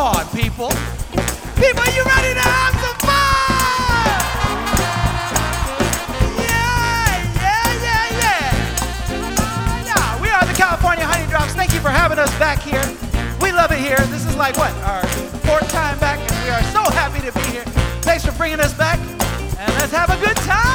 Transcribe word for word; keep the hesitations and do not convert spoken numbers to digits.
on, people. People, you ready to have some fun? Yeah, yeah, yeah, yeah. Yeah, we are the California Honey Drops. Thank you for having us back here. We love it here. This is like, what, our fourth time back, and we are so happy to be here. Thanks for bringing us back, and let's have a good time.